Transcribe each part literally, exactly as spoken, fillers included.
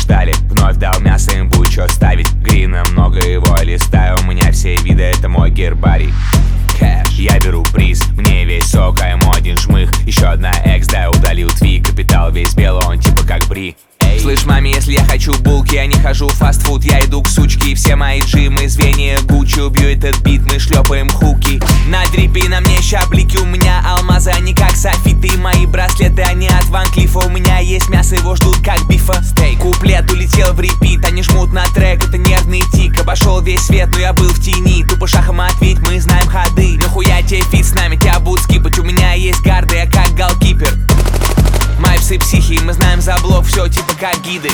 ждали. Вновь дал мясо, им будет что ставить. Грина много его листаю, у меня все виды, это мой гербарий. Кэш, я беру приз, мне весь сок, а ему один жмых. Еще одна экс, да, удалил твит. Капитал весь белый, он типа как бри. Эй. Слышь, маме, если я хочу булки, я не хожу в фастфуд, я иду к сучке. И все мои джимы, звенья Гуччи, убью этот бит, мы шлепаем хуки. На дрипе на мне щаблики, у меня алмазы, они как софиты. Мои браслеты, они от Ван Клифа. У меня есть мясо, его ждут как бифа. Стейк. Куплет улетел в репит, они жмут на трек, это нервный тик. Обошел весь свет, но я был в тени. Тупо шахом ответь, мы знаем ходы. Нахуя тебе фит с нами, тебя будут скипать. У меня есть гарды, я как голкипер. Мои псы психи, мы знаем за блок, все типа как гиды.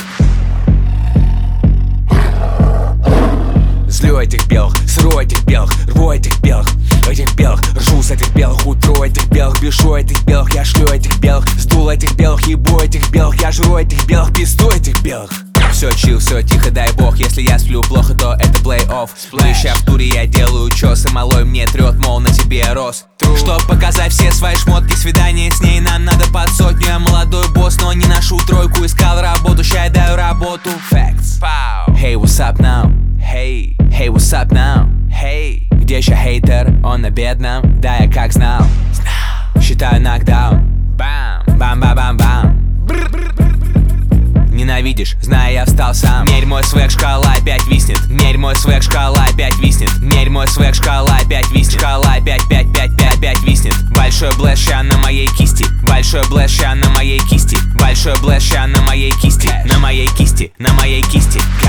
Злю этих белых, сру этих белых, рву этих белых, этих белых, ржу с этих белых, утру этих белых, бешу этих белых, я шлю этих белых, сдул этих белых, ебу этих белых, я жру этих белых, пизду этих белых. Все чил, все тихо, дай бог. Если я сплю плохо, то это плей-офф. Мы ща в туре, я делаю чёсы. Малой мне трёт, мол, на тебе рос. Чтоб показать все свои шмотки, свидание с ней нам надо под сотню. Я молодой босс, но не ношу тройку. Искал работу, ща я даю работу. Facts. Hey, what's up now? Hey, hey, what's up now? Hey, где ща хейтер? Он на бедном, да я как знал. Считаю нокдаун. Бам, бам-бам-бам-бам. Ненавидишь, знаю, я встал сам. Мерь мой свек, шкала опять виснет. Мерь мой свек, шкала опять виснет. Мерь мой свек, шкала опять виснет. Шкала опять, пять, пять, пять, опять виснет. Большой блэш ща на моей кисти. Большой блэш ща на моей кисти. Большой блэш ща на моей кисти. На моей кисти, на моей кисти.